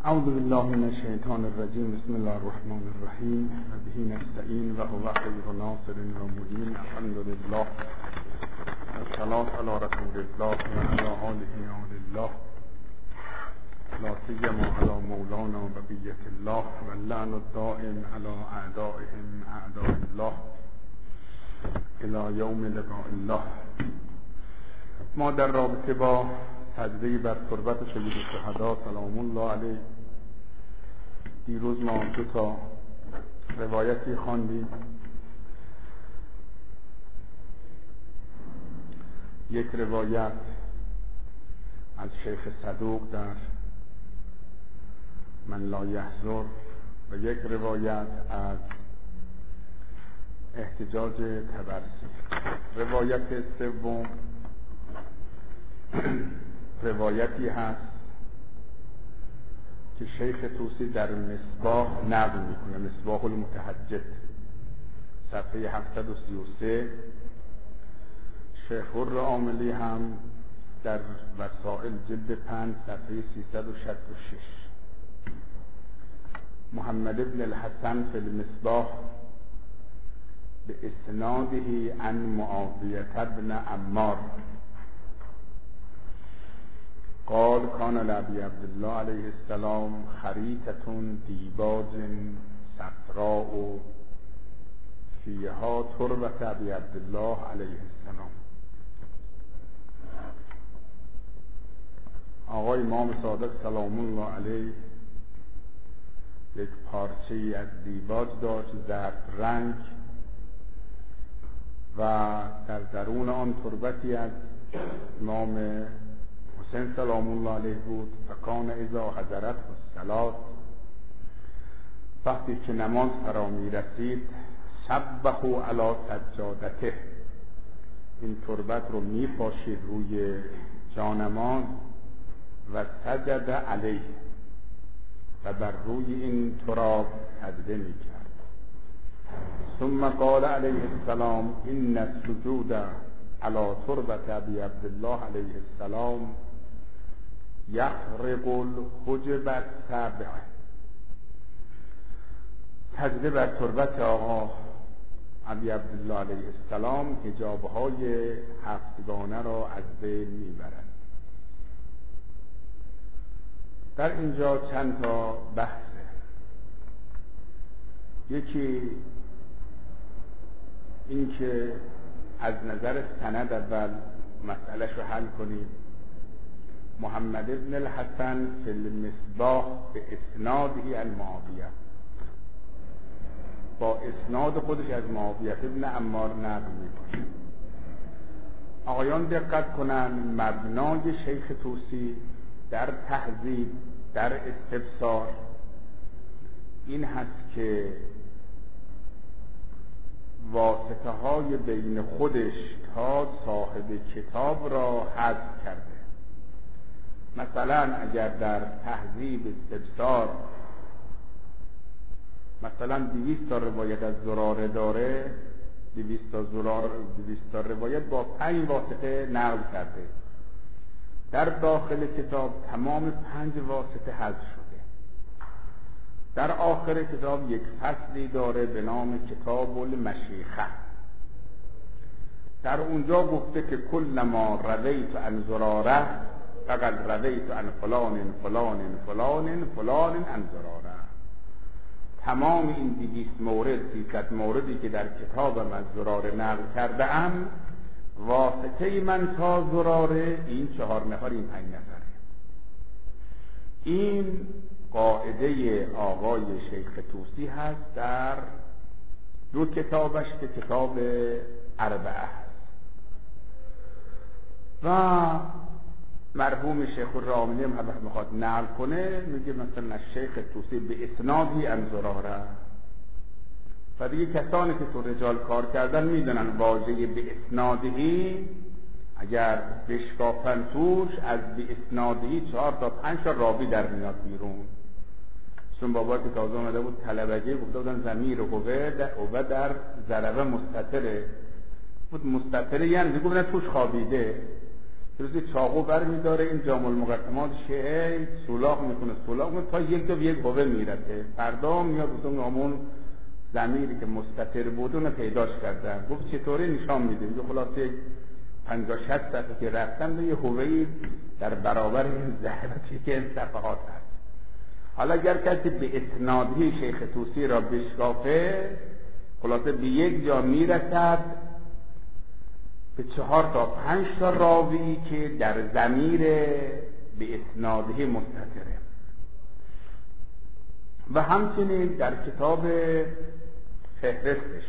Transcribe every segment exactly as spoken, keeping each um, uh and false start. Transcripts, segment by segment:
اعوذ بالله من الشیطان الرجیم. بسم الله الرحمن الرحیم. و به نستعین و هو خیر ناصر و معین. الحمد لله والصلاة علی رسول الله و علی آله آل الله لا سیما علی مولانا بقیة الله و اللعن الدائم علی اعدائهم اعداء الله الی یوم لقاء الله. ما در رابطه با سجده بر تربت سید الشهدا سلام الله علیه دیروز ما دو تا روایتی خواندیم. یک روایت از شیخ صدوق در من لا یحضر و یک روایت از احتجاج طبرسی. روایت سوم روایتی هست که شیخ طوسی در مصباح نقل میکنه، مصباح المتحجج صفحه هفتصد و سی و سه. شیخ حر عاملی هم در وسائل جلد پنج صفحه سیصد و شصت و شش. محمد ابن الحسن فی المصباح به اسناده عن معاویه ابن عمار قال کان لابی عبدالله علیه السلام خریطة دیباج صفراء فیها تربة ابی عبدالله علیه السلام. آقای امام صادق سلام الله علیه یک پارچه از دیباج داشت زرد رنگ و در درون آن تربتی از امام حسین سلام الله علیه بود. فکان اذا حضرت الصلاة، وقتی که نماز فرا می رسید، سبحوا علی سجادته، این تربت رو می پاشید روی جانماز و سجد علیه و بر روی این تراب سجده می کرد. ثم قال علیه السلام ان السجود علی تربت ابی عبدالله علیه السلام یخرق الحجب السبع. سجده بر تربت آقا ابی عبدالله علیه السلام حجابهای هفتگانه را از بین میبرد. در اینجا چند تا بحثه. یکی این که از نظر سند اول مسئلهش رو حل کنیم. محمد ابن الحسن فی المصباح به اسناده عن معاویه، با اسناد خودش از معاویه ابن عمار نقل می‌کنه. آقایان دقت کنن، مبنای شیخ طوسی در تهذیب در استفسار این هست که واسطه های بین خودش تا صاحب کتاب را حذف کرده. مثلا اگر در تهذیب استفسار مثلا دویست تا روایت از زراره داره، دویست تا زرار دویست تا روایت با پنج واسطه نقل کرده. در داخل کتاب تمام پنج واسطه حذف شده. در آخر کتاب یک فصلی داره به نام کتاب المشیخه. در اونجا گفته که کل ما رویت عن زراره فقط رویت عن فلان فلان فلان فلان عن زراره. تمام این دویست مورد سیصد موردی که در کتابم از زراره نقل کرده ام، واسطه من تا زراره این چهار نفر، این پنج نفره. این قاعده آقای شیخ طوسی هست در دو کتابش که کتاب اربعه هست. و مرحوم شیخ الراملی هم اگر میخواد نقل کنه میگه مثلا شیخ طوسی به اسنادی عن زراره. و دیگه کسانی که تو رجال کار کردن میدونن واژه به اسنادی اگر بشکافن توش از به اسنادی چهار تا پنج تا راوی در میاد بیرون. چون بابا که تازه آمده بود طلبگی گفته بودن ضمیر اوه در ضربه مستتره بود، مستتره یعنی گفتن توش خوابیده. روزی چاقو بر میداره این جامع المقدمات شیعه سولاخ میکنه سولاخ میکنه تا یک دو به یک هوه میرسه. فردا میاد اون همون ضمیری که مستتر بود اون پیداش کردن. گفت چطوری نشان میده؟ میگه خلاصه پنجاه شصت صفحه که رفتن به یه هوه‌ای در برابر این ذهبتی که این صفحات هست. حالا اگر کسی به اسنادی شیخ طوسی را بشکافه خلاصه به یک جا میرسد به چهار تا پنج تا راوی که در ضمیر به اسناده مستتره. و همچنین در کتاب فهرستش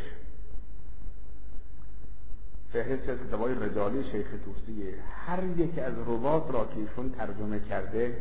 فهرست از کتاب‌های رجالی شیخ طوسی هر یک از روات را که ایشون ترجمه کرده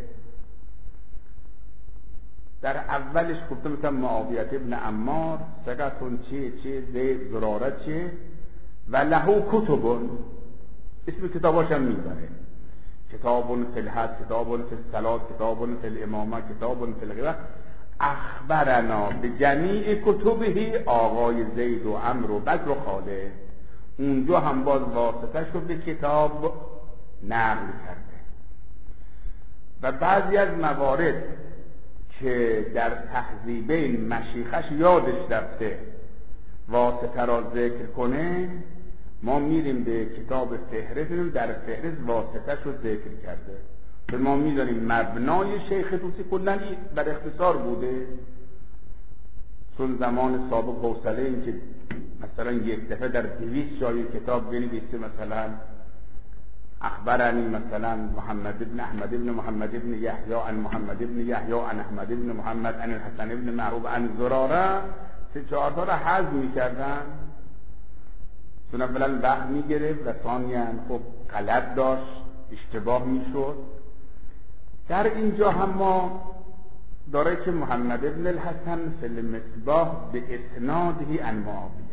در اولش گفته مثلا معاویت ابن عمار سقطون چه چه زید زراره چه و لهو کتبون اسم کتاباش هم میبره. کتابون فی الحد، کتابون فی الصلاة، کتابون فی الامامه، کتابون فی الغیبه. اخبرنا به جمیع کتبه آقای زید و عمرو و بکر و خالد. اونجا هم باز واسطه شد به کتاب نقل کرده. و بعضی از موارد که در تهذیبین مشیخش یادش رفته واسطه را ذکر کنه ما میریم به کتاب فهرست، در فهرست واسطه رو ذکر کرده. به ما میدانیم مبنای شیخ طوسی کلا بر اختصار بوده، چون زمان سابق حوصله این که مثلا یک دفعه در دویست جای کتاب بنویسه مثلا اخبرنی مثلا محمد ابن احمد ابن محمد ابن یحیی عن محمد ابن یحیی عن احمد ابن محمد عن الحسن ابن معروف عن زراره، سه چهار تا را حذف می‌کردن چون اولا وقت می‌گرفت و ثانیاً خب غلط داشت، اشتباه می‌شد. در اینجا هم ما داره که محمد ابن الحسن فی المصباح به اسناده عن معاویه.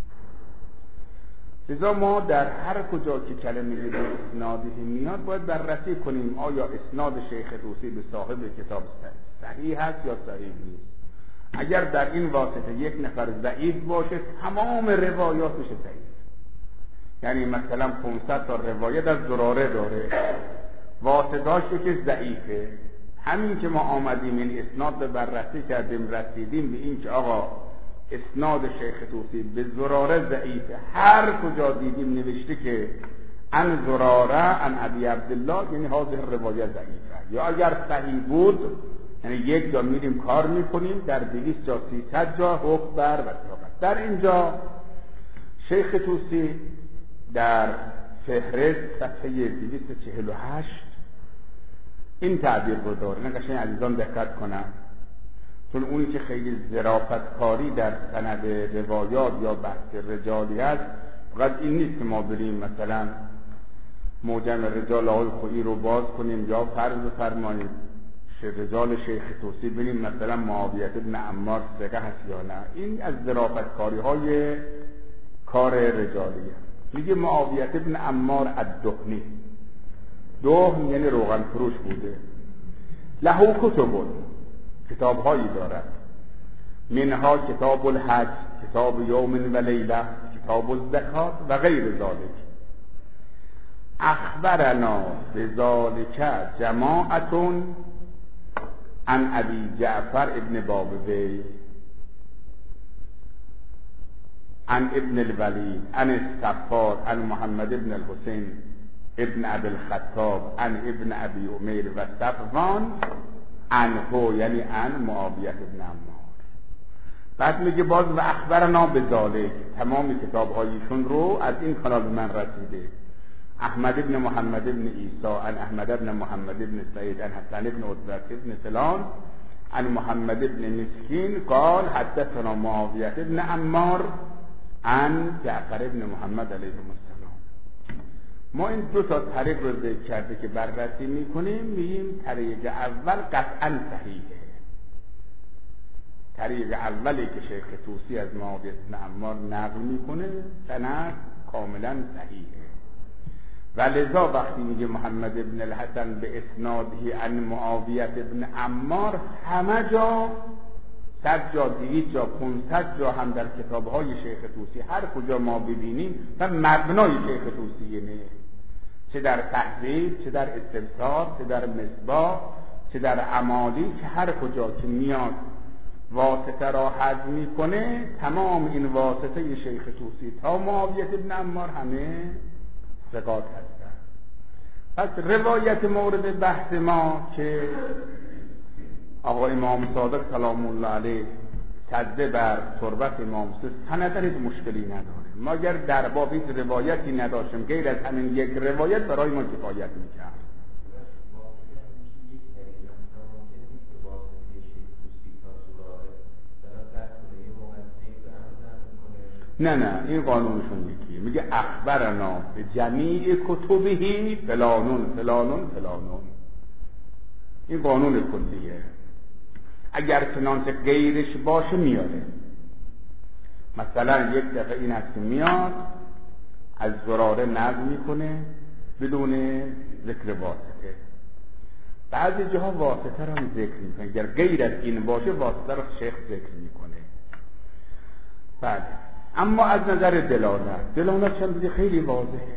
لذا ما در هر کجا که کلمه به اسناده میاد باید بررسی کنیم آیا اسناد شیخ طوسی به صاحب کتاب صحیح هست یا صحیح نیست. اگر در این واسطه یک نفر ضعیف باشه تمام روایاتش ضعیف، یعنی مثلا پانصد تا روایت از زراره داره واسطه‌اش که ضعیفه، همین که ما آمدیم این اسناد به بررسی کردیم رسیدیم به این که آقا اسناد شیخ طوسی به زراره ضعیفه، هر کجا دیدیم نوشته که ان زراره ان ابی عبدالله یعنی هذه روایت ضعیفه، یا اگر صحیح بود یعنی یک جا میریم کار میکنیم در دویست جا سیصد جا حکم بر وثاقت. در اینجا شیخ طوسی در فهرست صفحه دویست و چهل و هشت این تعبیر رو داره. نقشن عزیزان دقت کنن، چون اونی که خیلی ظرافتکاری در سند روایات یا بحث رجالی هست فقط این نیست که ما بریم مثلا موجم رجال آقای خویی رو باز کنیم یا فرض بفرمایید رجال شیخ طوسی بریم مثلا معاویت ابن عمار ثقه هست یا نه. این از ظرافتکاری های کار رجالیه. میگه معاویت ابن عمار الدهنی، دهن یعنی روغن فروش بوده، لهو کتبون کتاب هایی دارد، منها کتاب الحج، کتاب یوم و لیله، کتاب الزکات و غیر ذالک. اخبرنا بذالک جماعتون عن ابی جعفر ابن بابوی عن ابن الولید عن الصفار عن محمد ابن الحسین ابن ابی الخطاب عن ابن ابی امیر و صفوان عنه یعنی عن معاویت ابن عمار. بعد میگه باز و اخبرنا بذالک، تمام کتاب هایشون رو از این کانال به من رسیده. احمد ابن محمد ابن عیسی عن احمد ابن محمد ابن سعید عن حسن ابن عتبة ابن فلان عن محمد ابن مسکین قال حدثنا معاویت ابن عمار عن جعفر ابن محمد علیه السلام. ما این دو تا طریق رو ذکر کرده که بررسی میکنیم، میگیم طریق اول قطعا صحیحه، طریق اولی که شیخ طوسی از معاویت ابن عمار نقل میکنه سند کاملا صحیحه. و لذا وقتی میگه محمد ابن الحسن به اسنادی عن معاویت ابن عمار، همه جا صد جا دویست جا پانصد جا هم در کتابهای شیخ طوسی هر کجا ما ببینیم و مبنای شیخ طوسی نه. چه در تحریف، چه در استبصار، چه در مصباح، چه در عمالی، که هر کجا که میاد واسطه را حذف میکنه، تمام این واسطه شیخ طوسی تا معاویه بن عمار همه ثقات هستند. پس روایت مورد بحث ما که آقا امام صادق سلام الله علیه سجده بر تربت امام حسین سندن هیچ مشکلی نداره. ما اگر در باب هیچ روایتی نداشتیم غیر از همین یک روایت برای ما کفایت میکرد. نه نه این قانونشون یکیه، میگه اخبرنا به جمیع کتبه فلانون فلانون فلانون، این قانون کلیه. اگر چنانچه غیرش باشه میاره. مثلا یک دفعه این هست که میاد از زراره نقل میکنه بدون ذکر واسطه، بعضی جاها واسطه را ذکر میکنه، اگر غیر از این باشه واسطه را شیخ ذکر میکنه. بعد اما از نظر دلالت، دلالت چند خیلی واضحه.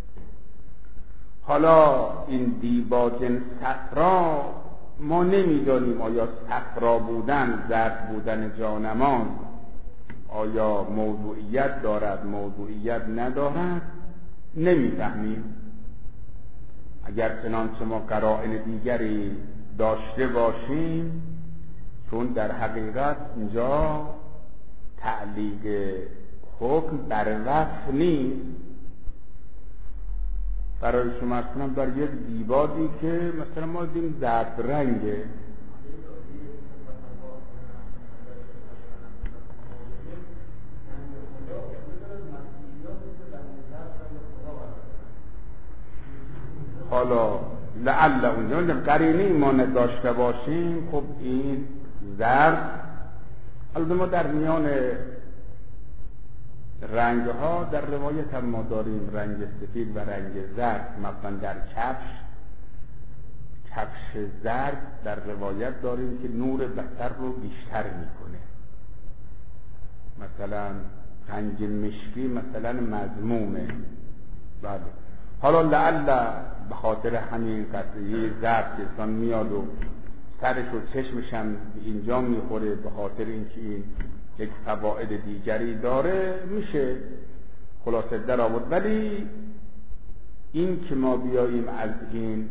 حالا این دیباجن صفرا ما نمیدانیم آیا صفرا بودن، زرد بودن جانماز آیا موضوعیت دارد موضوعیت ندارد نمیفهمیم. اگر چنانچه ما قرائن دیگری داشته باشیم، چون در حقیقت اینجا تعلیق حکم بر وصف نیست. برای شما از کنم در یک دیبادی که مثلا ما دیم زرد رنگه، حالا لعل اونجا قرینی ما نداشته باشیم. خب این زرد، البته ما در میان رنگ ها در روایت هم ما داریم رنگ سفید و رنگ زرد. مثلا در کفش کفش زرد در روایت داریم که نور بصر رو بیشتر میکنه. مثلا رنگ مشکی مثلا مذمومه. بله، حالا لعل به خاطر همین قطعه زرد که انسان میاد و سرش و چشمش هم اینجا میخوره، به خاطر اینکه این یک فواید دیگری داره، میشه خلاصه در آورد. ولی این که ما بیاییم از این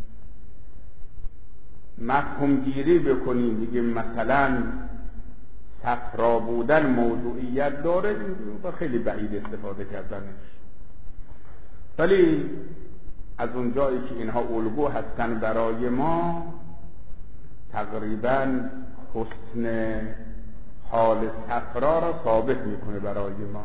مفهوم گیری بکنیم بگیم مثلا صفرا بودن موضوعیت داره، این خیلی بعید استفاده کردنش. ولی از اون جایی که اینها الگو هستن برای ما، تقریبا حسن حال صفرا را ثابت میکنه برای ما.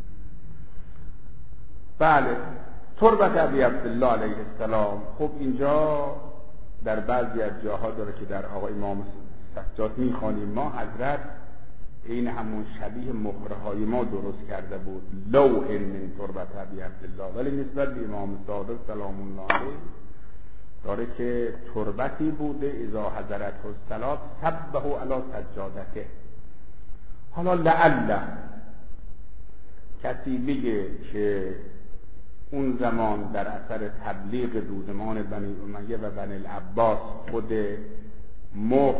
بله، تربت ابی عبدالله علیه السلام، خب اینجا در بعضی از جاها داره که در آقا امام سجاد میخوانیم ما حضرت این همون شبیه مهره های ما درست کرده بود، لوح من تربت ابی عبدالله، ولی نسبت به امام صادق سلام الله علیه داره که تربتی بوده اذا حضرت الصلاه سبه علی سجادته. حالا لعل کسی بگه که اون زمان در اثر تبلیغ دودمان بنی امیه و بنی العباس خود مهر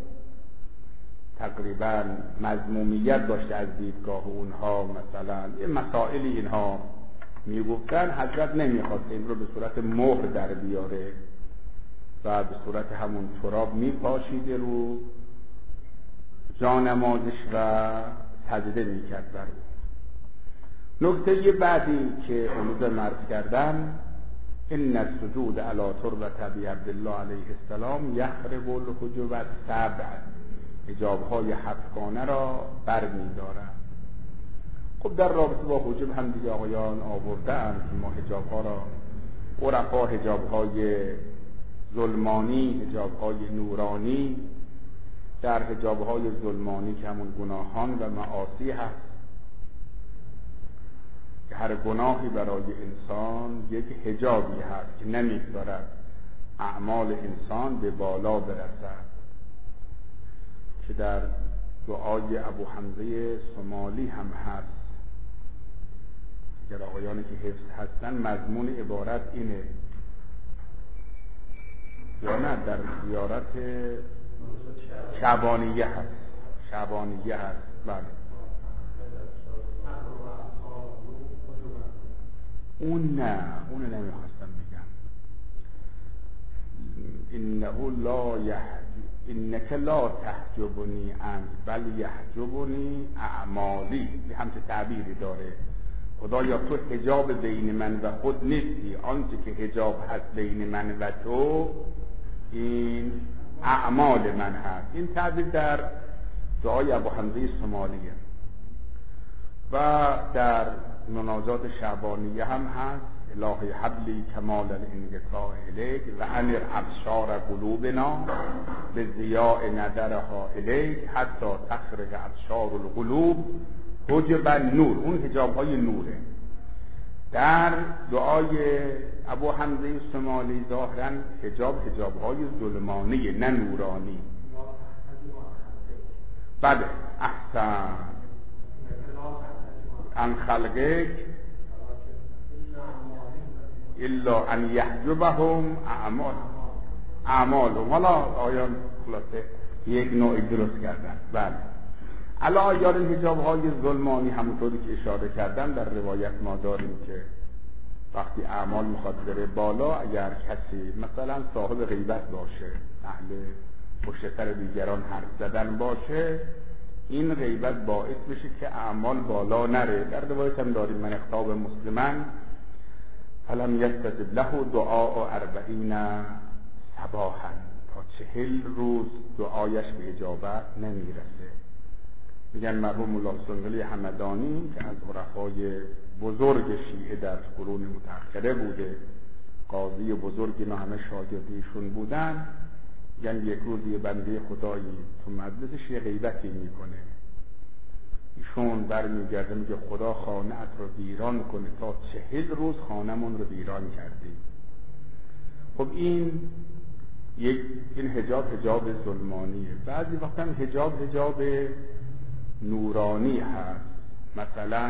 تقریبا مذمومیت داشته از دیدگاه اونها، مثلا یه مسائلی اینها میگفتن، حضرت نمیخواست این رو به صورت مهر در بیاره و به صورت همون تراب میپاشیده رو جانمازش و سجده میکرد بر او. نکته بعدی که امروز مرز کردم، ان السجود علی تربت ابی عبدالله علیه السلام یخرب الحجب السبع، حجاب‌های هفتگانه را بر می‌دارد. خب در رابطه با حجب هم دیگه آقایان آورده‌اند که ما حجاب‌ها را عرفا حجاب‌های ظلمانی، حجاب‌های نورانی، در حجاب‌های ظلمانی که همون گناهان و معاصی هست که هر گناهی برای انسان یک حجابی هست که نمی‌گذارد اعمال انسان به بالا برسد، که در دعای ابو حمزه سمالی هم هست اگر آقایانی که حفظ هستن مضمون عبارت اینه یا نه؟ در زیارت شعبانیه هست، شعبانیه هست. بله اون نه، اون نمیخواستم بگم. انه لا یحجب انک لا تحجبنی انت بل یحجبنی اعمالی. به همچه تعبیری داره خدایا تو حجاب بین من و خود نیستی، آنچه که حجاب هست بین من و تو این اعمال من هست. این تعبیر در دعای ابو حمزه سمالیه و در مناجات شعبانیه هم هست. الهی حبلی کمال الانقطاع الیک و انر ابصار قلوبنا به ضیاء نظرها الیک حتی تخرج ابصار القلوب حجب نور. اون حجاب های نوره. در دعای ابو حمزه سمالی ظاهرا حجاب حجاب های ظلمانی نه نورانی. بله احسن. ان خلقک الا ان یحجبهم اعمال اعمالهم. حالا آیان خلاصه یک نوعی درست کردن. بله علا آیان حجاب های ظلمانی همونطوری که اشاره کردم در روایت ما داریم که وقتی اعمال میخواد بره بالا، اگر کسی مثلا صاحب غیبت باشه، اهل پشت سر دیگران حرف زدن باشه، این غیبت باعث بشه که اعمال بالا نره. در روایت هم داریم من اختاب مسلمان فلم یستجب له دعاء اربعین صباحا، تا چهل روز دعایش به اجابت نمیرسه. میگن مرحوم مولا سنگلی همدانی که از عرفای بزرگ شیعه در قرون متأخره بوده، قاضی بزرگی اینا همه شاگردیشون بودن، میگن یک روز یه بنده خدایی تو مجلسش یه غیبتی میکنه، ایشون برمیگرده میگه خدا خانه‌ات رو ویران کنه، تا چهل روز خانه‌مون رو ویران کردیم. خب این یک این حجاب حجاب ظلمانیه. بعضی وقتا هم حجاب حجاب نورانی هست. مثلا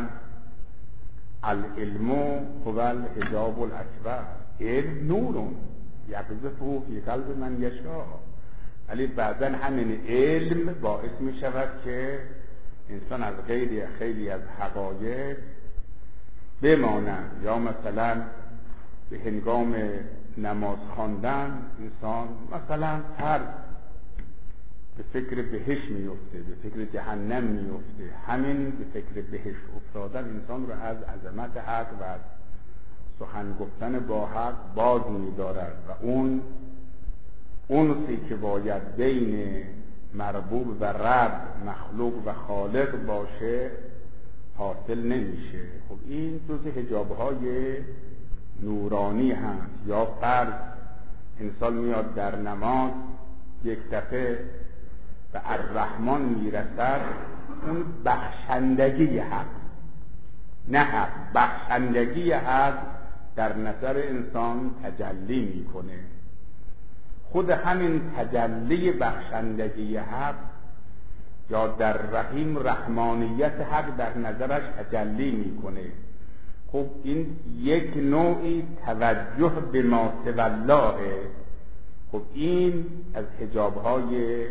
العلم هو الحجاب الاکبر، علم نورون یقذفه فی قلب من یشاء. ولی بعضا همین علم باعث می شود که انسان از غیر خیلی از حقایق بماند. یا مثلا به هنگام نماز خواندن انسان مثلا ترس به فکر بهشت میفته، به فکر جهنم میفته. همین به فکر بهشت افتادن انسان رو از عظمت حق و از سخن گفتن با حق باز می‌دارد و اون اونسی که باید بین مربوب و رب، مخلوق و خالق باشه حاصل نمیشه. خب این جز حجاب‌های نورانی هست. یا فرض انسان میاد در نماز یک دفعه و الرحمن میرسد، اون بخشندگی حق، نه حق، بخشندگی حق در نظر انسان تجلی میکنه. خود همین تجلی بخشندگی حق یا در رحیم رحمانیت حق در نظرش تجلی میکنه. خب این یک نوعی توجه به ما سوالله. خب این از حجاب‌های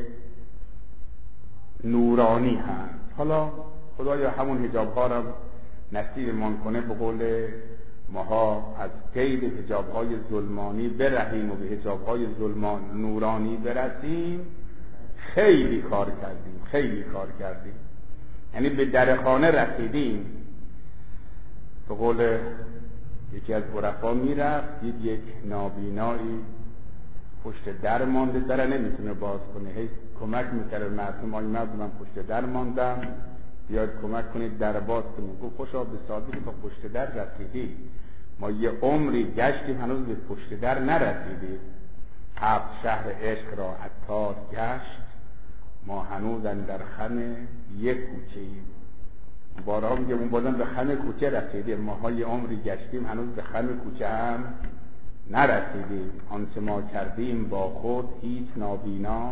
نورانی هست. حالا خدایا همون حجاب‌ها را نصیبمان کنه، به قول ماها از قید حجاب‌های ظلمانی برهیم و به حجاب‌های ظلمان نورانی برسیم. خیلی کار کردیم، خیلی کار کردیم، یعنی به در خانه رسیدیم. به قول یکی از عرفا میرفت، دید یک نابینایی پشت در مانده، در نمیتونه باز کنه، هی کمک میکرد مردم، آی مرد من پشت در ماندم بیاید کمک کنید در باز کنید. گفت خوشا به سادگی تا پشت در رسیدی، ما یه عمری گشتیم هنوز به پشت در نرسیدیم. هفت شهر عشق را عطار گشت، ما هنوز در خم یک کوچه ایم. بارها میگه اون بازم به خم کوچه رسیدیم، ما های عمری گشتیم هنوز به خم کوچه هم نرسیدیم. آنچه ما کردیم با خود هیچ نابینا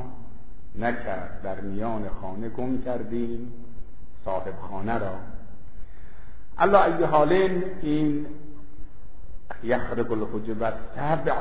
نکرد، در میان خانه گم کردیم صاحب خانه را. الله ای حالین این یخرق الحجب السبع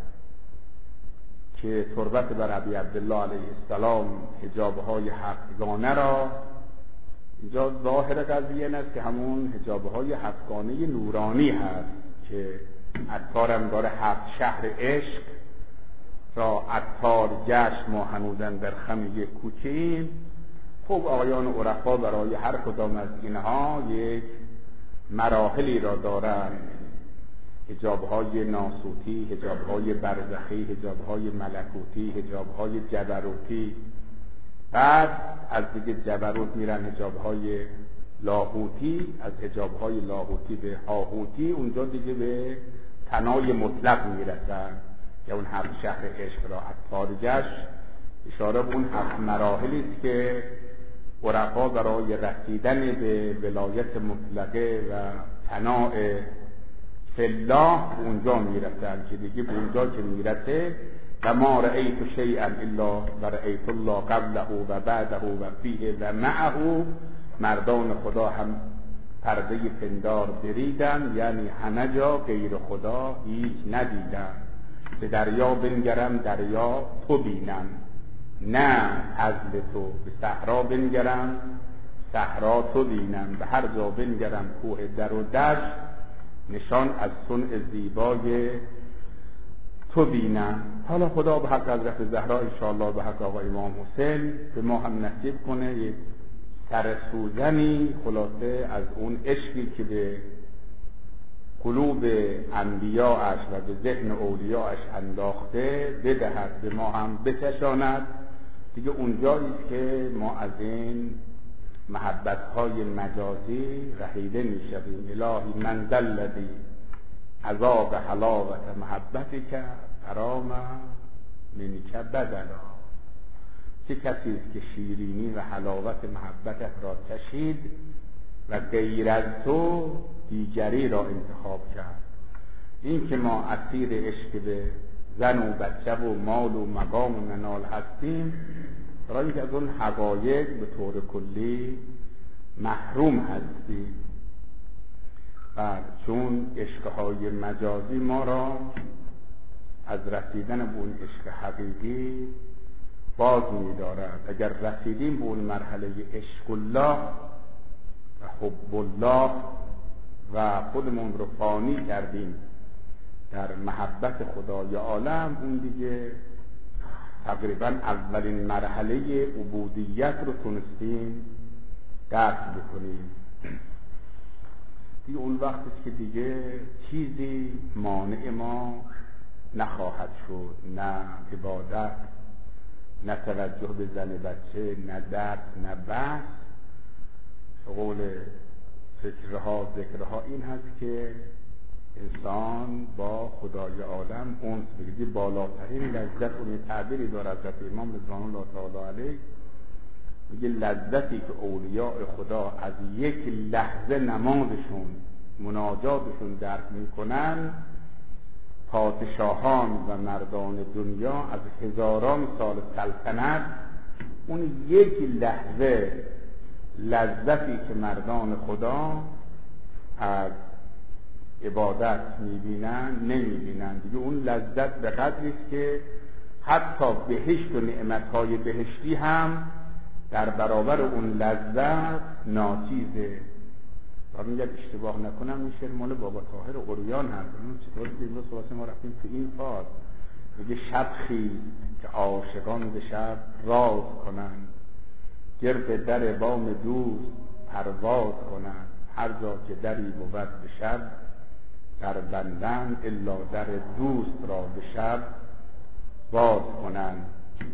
که تربت بر ابی عبدالله علیه السلام حجابهای هفتگانه را، اینجا ظاهر قضیه است که همون حجابهای هفتگانه نورانی هست که عطار هم داره هفت شهر عشق را عطار گشت، ما هنوزن در خم یک کوچه‌ایم. خب آقایان عرفا برای هر کدام از اینها یک مراحلی را دارند، حجابهای ناسوتی، حجابهای برزخی، حجابهای ملکوتی، حجابهای جبروتی. بعد از دیگه جبروت میرن حجابهای لاهوتی، از حجابهای لاهوتی به هاهوتی، اونجا دیگه به تنای مطلق میرسن که اون هفت شهر عشق را عطار گشت اشاره به اون هفت مراحلی است که عرفا برای رسیدن به ولایت مطلقه و تناع فالله اونجا میرسن که دیگه به اونجا که میرسه و ما رأیت شیئا الا و رأیت الله قبله و بعده و فیه و معه. مردان خدا هم پرده پندار بریدن، یعنی همه جا غیر خدا هیچ ندیدن. به دریا بنگرم دریا تو بینم، نه عزل تو. به صحرا بنگرم صحرا تو بینم. به هر جا بنگرم کوه در و دشت، نشان از صنع زیبای تو بینم. حالا خدا به حق حضرت زهرا انشاءالله، به حق آقا امام حسین به ما هم نصیب کنه یک سرسوزنی خلاصه از اون عشقی که به قلوب انبیاءش و به ذهن اولیاءش انداخته بدهد، به ما هم بچشاند. دیگه اونجایی است که ما از این محبت‌های مجازی رهیده می‌شویم. الهی من ذا الذی عذاب حلاوت محبتک فرام منک بدلا. چه کسی است که شیرینی و حلاوت محبتت را چشید و غیر از تو دیگری را انتخاب کرد. این که ما اسیر عشق به زن و بچه و مال و مقام و منال هستیم، برای اینکه از اون حقایق به طور کلی محروم هستیم. و چون عشقهای مجازی ما را از رسیدن به اون عشق حقیقی باز می دارد. اگر رسیدیم به اون مرحله عشق الله و حب الله و خودمون رو فانی کردیم در محبت خدای عالم، اون دیگه تقریبا اولین مرحله عبودیت رو تونستیم درک بکنیم. دیگه اون وقت است که دیگه چیزی مانع ما نخواهد شد، نه عبادت، نه توجه به زن بچه، نه درس، نه بحث. قول فکرها ذکرها این هست که انسان با خدای عالم اونس بگیری. بالاترین لذت، اون تعبیری داره حضرت امام رضوان الله تعالی علیه، میگه لذتی که اولیاء خدا از یک لحظه نمازشون مناجاتشون درک میکنن، پادشاهان و مردان دنیا از هزاران سال سلطنت اون یک لحظه لذتی که مردان خدا از عبادت میبینن نمیبینن. دیگه اون لذت به قدری است که حتی بهشت و نعمتهای بهشتی هم در برابر اون لذت ناچیزه. و میگه اشتباه نکنم این شعر مال بابا طاهر قریان هست. چطور دیگه صحبت ما رفتیم تو این فاز، میگه شب خیز که عاشقان به شب راز کنند، گرد در بام دوست پرواز کنند. هر جا که دری بود به شب در بندن، الا در دوست را به شب باز کنند.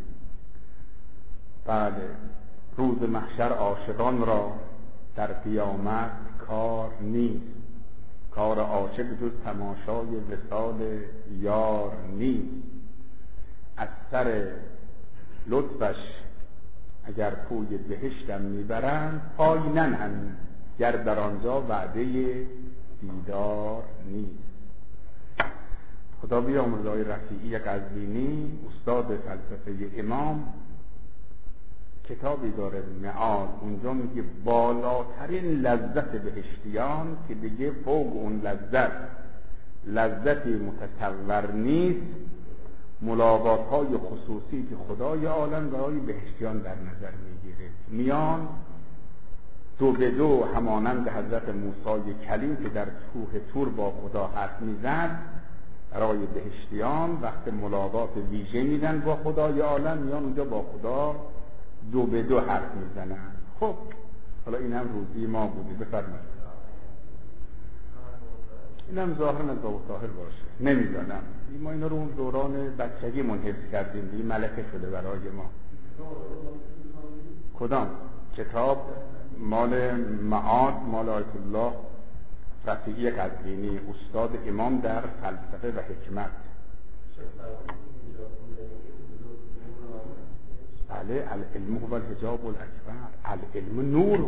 بله، روز محشر عاشقان را در قیامت کار نیست، کار عاشق جز تماشای وصال یار نیست. از سر لطفش اگر پوی بهشتم میبرند، پای ننهند گر در آنجا وعده دیدار نیست. خدا بیامرزه آقای رفیعی قزوینی، استاد فلسفه امام، کتابی داره معاد، اونجا میگه بالاترین لذت بهشتیان که دیگه فوق اون لذت لذتی متصور نیست، ملاقات های خصوصی که خدای عالم برای بهشتیان در نظر میگیره. میان دو به دو همانند حضرت موسی کلیم که در کوه طور با خدا حرف میزد، برای بهشتیان وقت ملاقات ویژه میدن با خدای عالم، میان اونجا با خدا دو به دو حرف میزنن. خب حالا این هم روزی ما بودی، بفرمایید. این هم ظاهرا از باب طاهر باشه، نمیدانم، ما اینا رو اون دوران بچگی منحصر کردیم، دیگه ملکه شده برای ما. کدام کتاب؟ مال معاد، مال آیت الله رفیعی قزوینی، استاد امام در فلسفه و حکمت. بله، العلم هو الحجاب الاکبر، العلم نور.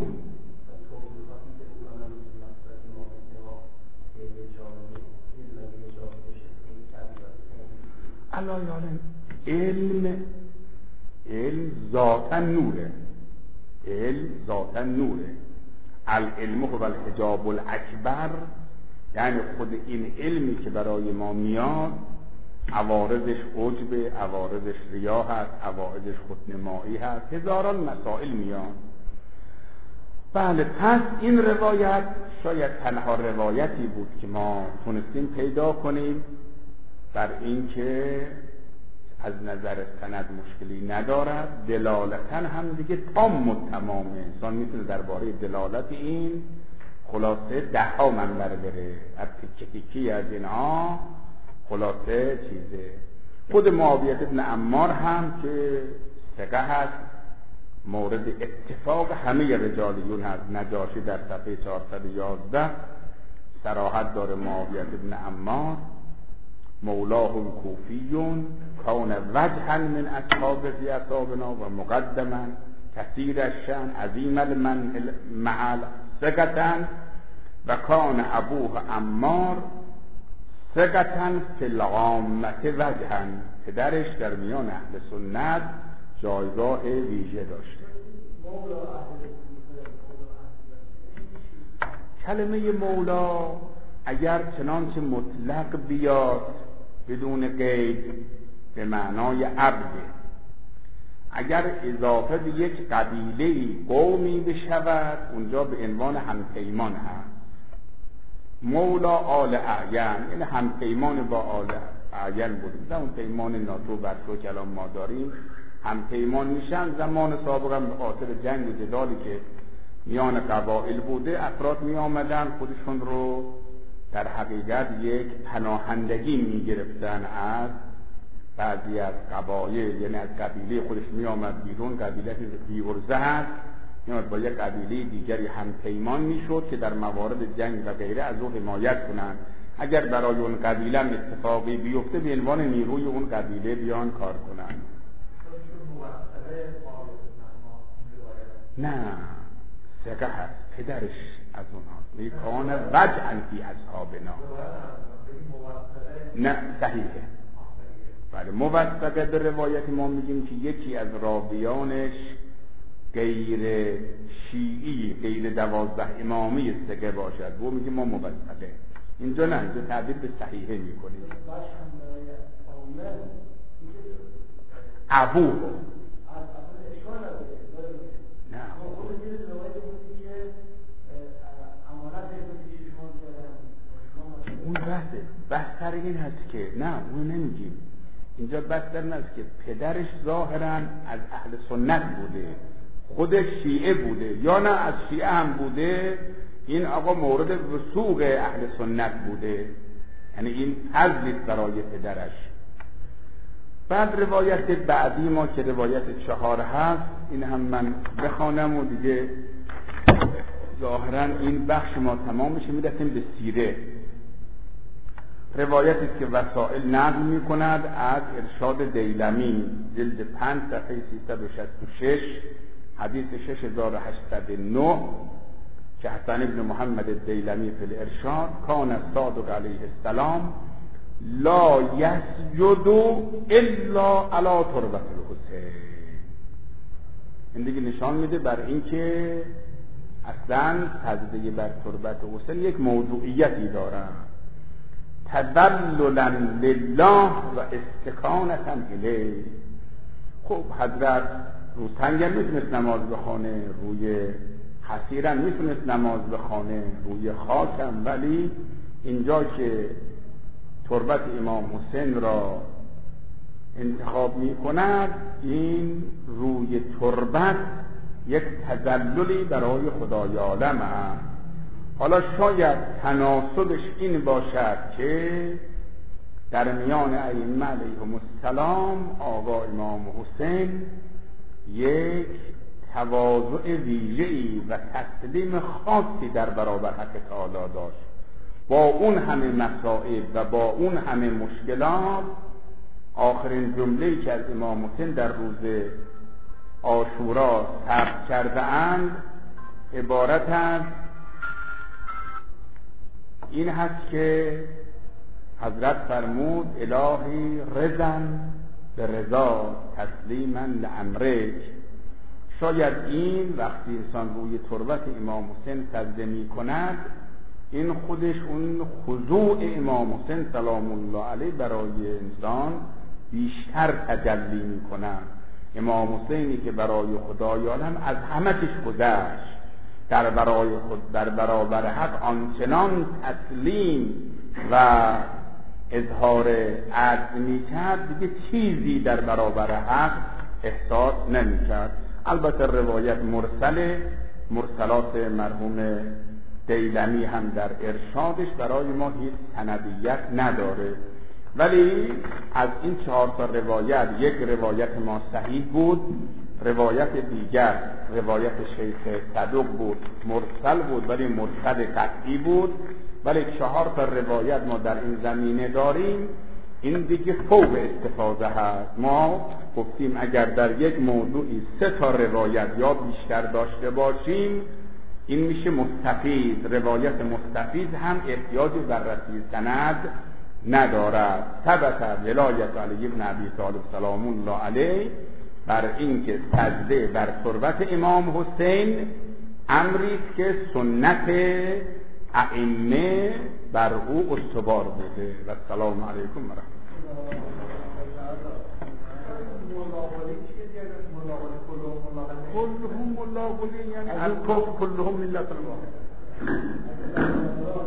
الله یعلم، علم علم ذاتا نوره، علم ذاتا نوره. العلم هو الحجاب الاکبر، یعنی خود این علمی که برای ما میاد عوارضش عجب، عوارضش ریا هست، عوارضش خودنمایی هست، هزاران مسائل میاد. بله، پس این روایت شاید تنها روایتی بود که ما تونستیم پیدا کنیم بر این که از نظر سند مشکلی ندارد، دلالتا هم دیگه تام و تمامه. انسان میتونه درباره دلالت این خلاصه ده ها منبر بره، از تیکی تیکی از اینها خلاصه چیزه. خود معاویه بن عمار هم که ثقه هست، مورد اتفاق همه رجالیون هست. نجاشی در صفحه چهارصد و یازده صراحت داره، معاویه بن عمار مولاهم کوفیون کان وجها من اصحاب ذی اصحابنا و مقدما کثیر الشأن عظیم المعل ثقة و کان ابوه عمار ثقة فی العامة وجها. پدرش در میان اهل سنت جایگاه ویژه داشته. کلمه مولا اگر چنانچه مطلق بیاد بدون قید به معنای عبده، اگر اضافه به یک قبیله قومی بشود اونجا به عنوان همپیمان هست. مولا آل اعین، یعنی همپیمان با آل اعین بودیم. اون پیمان ناتو برشو که الان ما داریم همپیمان میشن. زمان سابق هم به خاطر جنگ و جدالی که میان قبایل بوده، افراد می آمدن خودشون رو در حقیقت یک پناهندگی می گرفتن از بعضی از قبایل، یعنی از قبیله خودش می آمد بیرون، قبیله بیورزه هست، میاد با یک قبیله دیگری هم پیمان می شد که در موارد جنگ و غیره از او حمایت کنند. اگر برای اون قبیله اتفاقی بیفته به عنوان نیروی اون قبیله بیان کار کنند. نه، ثقه هست، پدرش از اونها میکان وجعا فی اصحابنا. نه صحیحه. بله، موثقه به روایت ما میگیم که یکی از راویانش غیر شیعی، غیر دوازده امامی ثقه باشد، و میگیم ما موثقه. اینجا نه، اینجا تعبیر به صحیحه میکنیم. ابوه نه اون بحثه، بحث سر این هست که نه، اون نمیگیم. اینجا بحث در این هست که پدرش ظاهرا از اهل سنت بوده، خودش شیعه بوده، یا نه از شیعه هم بوده، این آقا مورد وثوق اهل سنت بوده، یعنی این فضلی برای پدرش. بعد روایت بعدی ما که روایت چهار هست، این هم من بخوانم و دیگه ظاهرا این بخش ما تمام میشه، میرسیم به سیره. روایتی که وسائل نقل میکند از ارشاد دیلمی، جلد پنج صفحه سیصد و شصت و شش، حدیث شش هزار و هشتصد و نه، که حسن ابن محمد دیلمی فی الارشاد کان الصادق علیه السلام لا یسجد الا علی تربة الحسین. این دیگه نشان میده بر اینکه اصلا سجده بر تربت حسین یک موضوعیتی داره، تذللا لله و استکانتا الیه. خب حضرت رو سنگم میتونست نماز بخونه، روی حصیرم میتونست نماز بخونه، روی خاکم، ولی اینجا که تربت امام حسین را انتخاب میکند، این روی تربت یک تذللی برای خدای عالم است. حالا شاید تناسبش این باشد که در میان ائمه علیهم السلام آقا امام حسین یک تواضع ویژه‌ای و تسلیم خاصی در برابر حق تعالی داشت. با اون همه مصائب و با اون همه مشکلات، آخرین جمله‌ای که از امام حسین در روز عاشورا ثبت کرده اند عبارت از این هست که حضرت فرمود الهی رضن به رضا تسلیما لامرک. شاید این وقتی انسان روی تربت امام حسین سجده می کند، این خودش اون خضوع امام حسین سلام الله علیه برای انسان بیشتر تجلی می کند. امام حسینی که برای خدای عالم از همه چیز گذشت، در برای خود در برابر حق آنچنان تسلیم و اظهار عجز می کرد دیگه چیزی در برابر حق احساس نمی کرد. البته روایت مرسل مرسلات مرحوم دیلمی هم در ارشادش برای ما هیچ سندیت نداره، ولی از این چهار تا روایت یک روایت ما صحیح بود، روایت دیگر روایت شیخ صدوق بود، مرسل بود ولی مرسل قطعی بود، ولی چهار تا روایت ما در این زمینه داریم. این دیگه فوق استفاده هست. ما گفتیم اگر در یک موضوعی سه تا روایت یا بیشتر داشته باشیم این میشه مستفید. روایت مستفید هم احتیاج بررسی سند ندارد. ثبت ولایت علی بن ابی طالب سلام الله علیه بر اینکه سجده بر تربت امام حسین امری که سنت ائمه بر او استوار بوده. و السلام علیکم و رحمت الله. كلهم ملاقين يعني الكفر كلهم ملة واحدة.